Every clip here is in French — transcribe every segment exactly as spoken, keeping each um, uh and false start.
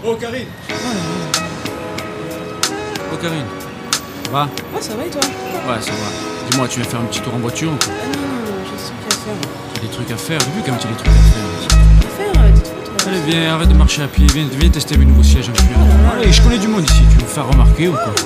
Oh Karine. Oh Karine. Ça va? Ouais, ça va et toi? Ouais, ça va. Dis-moi, tu viens faire un petit tour en voiture ou quoi? Ah non, non, non, j'ai des trucs à faire. T'as des trucs à faire? J'ai vu quand même tu as des trucs à faire. À faire, euh, dites-moi toi. Allez, viens, arrête de marcher à pied. Viens, viens tester mes nouveaux sièges un peu. Allez, je connais du monde ici. Tu veux me faire remarquer ou quoi?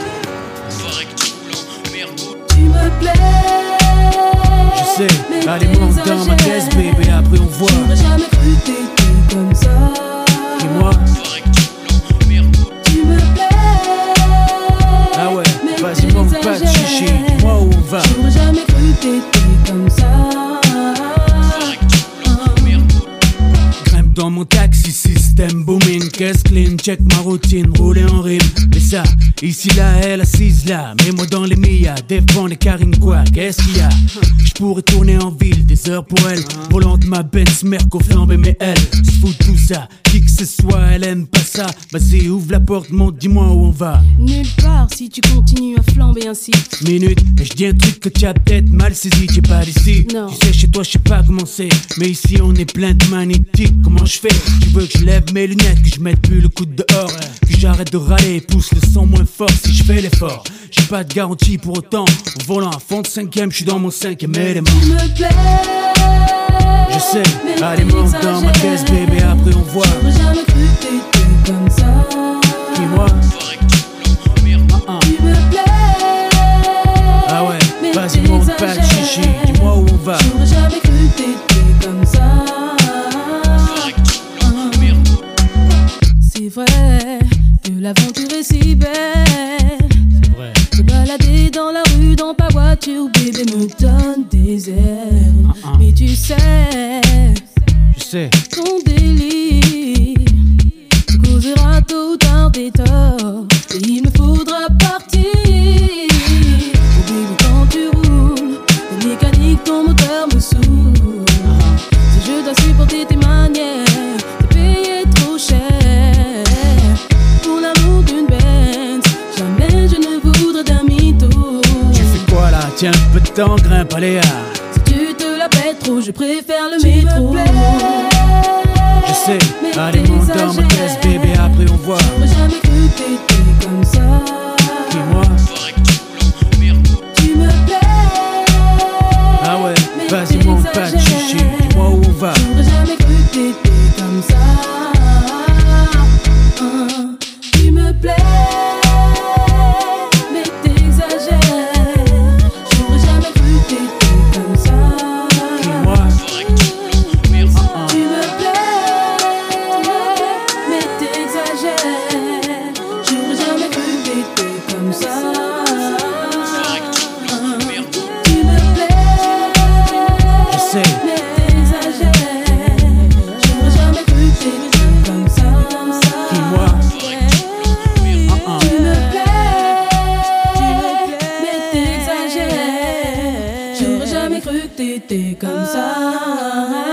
Tu me plais. Je sais, allez monte dans ma caisse, bébé, après on voit. J'aurais jamais cru que t'étais comme ça. Dis-moi. Tu me plais. Ah ouais, vas-y monte pas de chichi, dis-moi où on va. J'aurais jamais cru que t'étais comme ça. Grimpe dans mon taxi, système booming, caisse clean, check ma routine, rouler en rime. Mais ça, ici là, elle assise là, mets-moi dans les millas, défends les carines quoi, qu'est-ce qu'il y a? J'pourrais tourner en ville, des heures pour elle, volante ma Benz, Merco flambé, mais elle se fout de tout ça, qui que ce soit, elle aime pas ça. Vas-y, ouvre la porte, monte, dis-moi où on va. Nulle part si tu continues à flamber ainsi. Minute, et je dis un truc que tu as peut-être mal saisi, t'es pas d'ici. Non. Tu sais, chez toi, je sais pas comment c'est, mais ici on est plein de magnétiques. Comment je fais? Tu veux que je lève mes lunettes, que je mette plus le coude dehors, que j'arrête de râler, pousse le son moins fort si je fais l'effort. J'ai pas de garantie pour autant, au volant à fond de cinquième, je suis dans mon cinquième élément. Tu me plais. Je sais, allez monte dans ma caisse, bébé, après on voit. J'aurais jamais cru que t'étais comme ça. Dis-moi. Tu me plais. Ah ouais, vas-y monte pas de chichi, dis-moi où on va. J'aurais jamais cru que t'étais comme ça. C'est vrai que l'aventure est si belle. C'est vrai. Se balader dans la rue dans ta voiture, bébé, me donne des ailes. Uh-uh. Mais tu sais, Je sais, ton délire te causera tôt ou tard des torts. Et il me faudra partir. Oh bébé, quand tu roules, la mécanique, ton moteur me saoule. Si je dois supporter tes manières, t'es payé trop cher. Pour l'amour d'une Benz, jamais je ne voudrais d'un mytho. tu fais quoi là? Tiens un peu de temps, grimpe, allez ah. Si tu te la pètes trop, je préfère le métro. Je sais, allez monte dans ma caisse, bébé, après on voit. J'aurais jamais cru que t'étais comme ça. Dis-moi. Tu me plais. Ah ouais, vas-y monte pas de chichi, dis-moi où on va. J'aurais jamais cru que t'étais comme ça. Hein, tu me plais, mais t'exagères. J'aurais jamais cru que t'étais comme ça. Dis-moi. Tu me plais, mais t'exagères. J'aurais jamais cru que t'étais comme ça. Tu me plais, Je sais, mais t'exagères. J'aurais jamais cru que t'étais comme ça. dis-moi. Tu me plais, mais t'exagères. J'aurais jamais cru que t'étais comme ça.